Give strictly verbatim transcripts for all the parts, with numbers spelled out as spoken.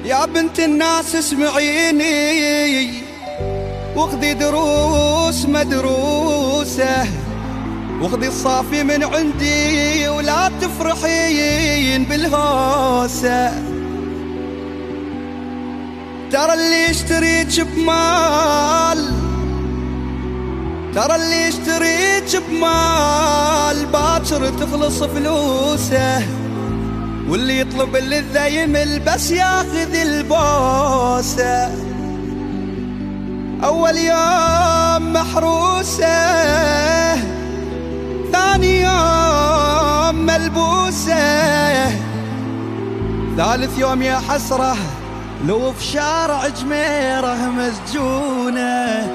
يا بنت الناس اسمعيني واخذي دروس مدروسة، واخذي الصافي من عندي ولا تفرحين بالهوسة. ترى اللي يشتريك بمال، ترى اللي يشتريك بمال باكر تخلص فلوسه، واللي يطلب اللذة يمل بس ياخذ البوسة. أول يوم محروسة، ثاني يوم ملبوسة، ثالث يوم يا حسرة لو في شارع جميرة مسجونة.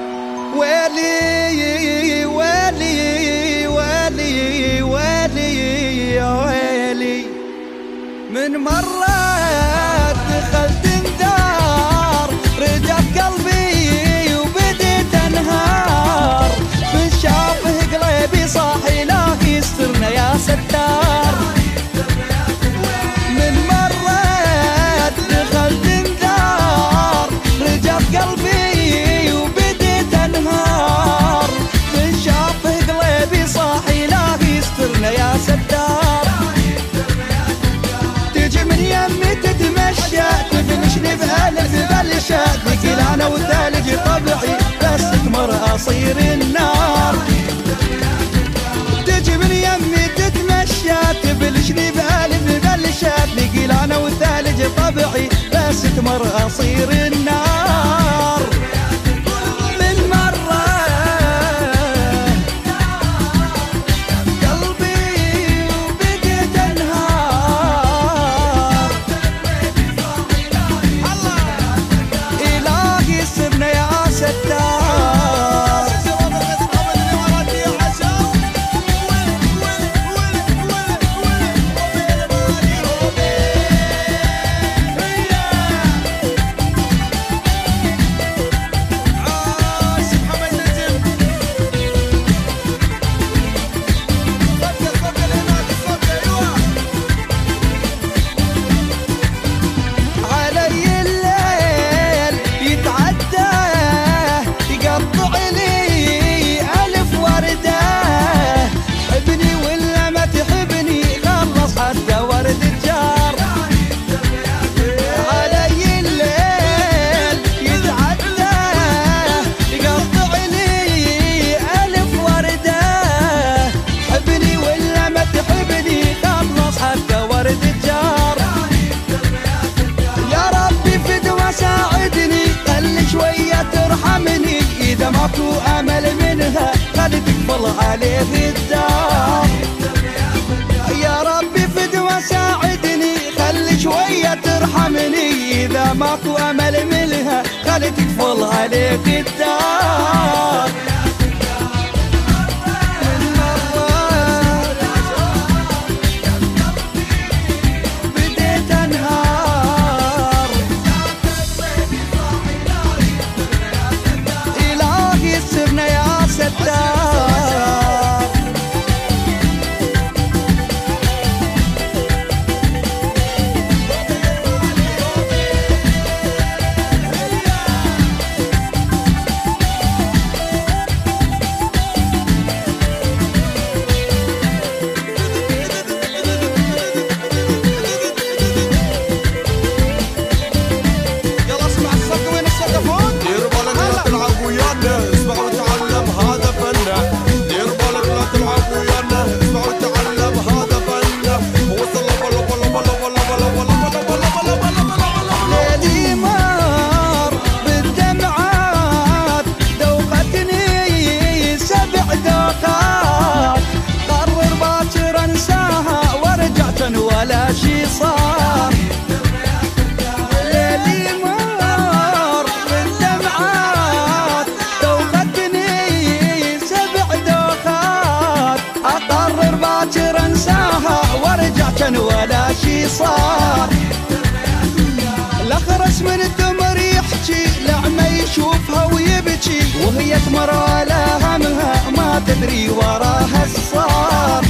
ويلي ويلي ويلي ويلي يا ويلي، من مرة دخلت الدار رجف قلبي وبديت انهار، من شافه قلبي صاحي لا يسترنا يا ستار. من مرة دخلت الدار رجف قلبي وبديت انهار، من شافه قلبي صاحي لا يسترنا يا ستار. يمي تتمشى تفنشني بألف بلشة، ثقيل أنا وثلج طبعي بس تمر أصير النار. تجي من يمي تتمشى تفنشني بألف بلشة، ثقيل أنا وثلج طبعي بس تمر أصير النار. ماكو امل منها خلي تقفل عليه الدار. يا ربي فدوى ساعدني خلي شوية ترحمني، اذا ماكو امل منها خلي تقفل عليك الدار. ولا شي صار ليلي مار بالدمعات، دوختني سبع دوخات، اقرر باكر انساها وارجع كان ولا شي صار. الاخرس من الدمر يحكي لعمى يشوفها ويبكي، وهي تمر على همها ما تدري وراها الصار.